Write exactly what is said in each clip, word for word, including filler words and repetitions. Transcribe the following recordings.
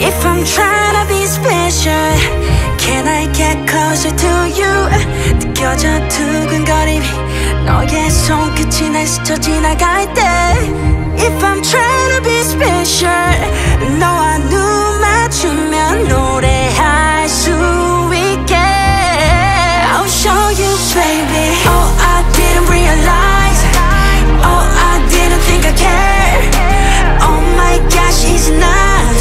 If I'm trying to be special, can I get closer to you? 느껴져 두근거림이 너의 손끝이 날 스쳐 지나갈 때 If I'm trying to be special, 너와 눈 맞추면 노래할 수 있게 I'll show you baby. Oh I didn't realize, oh I didn't think I care. Oh my gosh it's not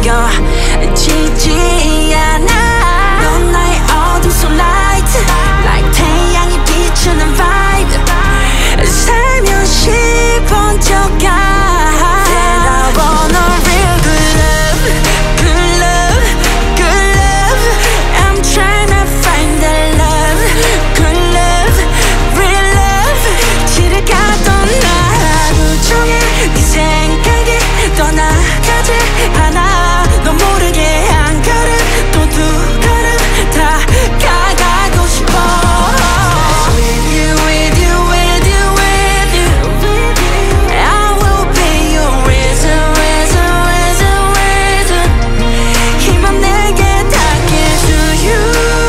숨겨지지 않아. 넌 나의 어둠 속 light, like 태양이 비추는 vibe. 살며시 번쩍가 That I want a real good love, good love, good love. I'm trying to find that love, good love, real love. 길을 가던 나 하루 종일 네 생각이 떠나가지 않아. 너 모르게 한 걸음 또 두 걸음 다 가가고 싶어. With you, with you, with you, with you. I will be your reason, reason, reason, reason. 힘없 내게 닿게 to you,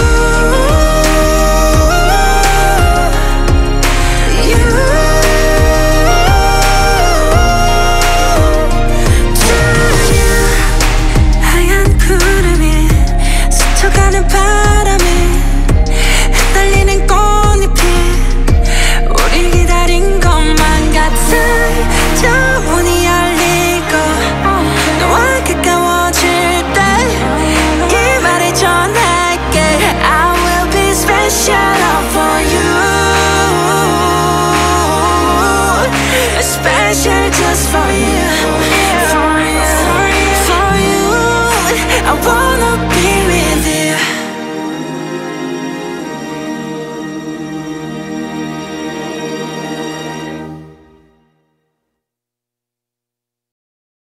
you, to you. 하얀 구름이 스쳐가는 바람에 흩날리는 꽃잎이 우릴 기다린 것만 같아. 저 문이 열리고 너와 가까워질 때 이 말을 전할게. I will be special for you, special just for you.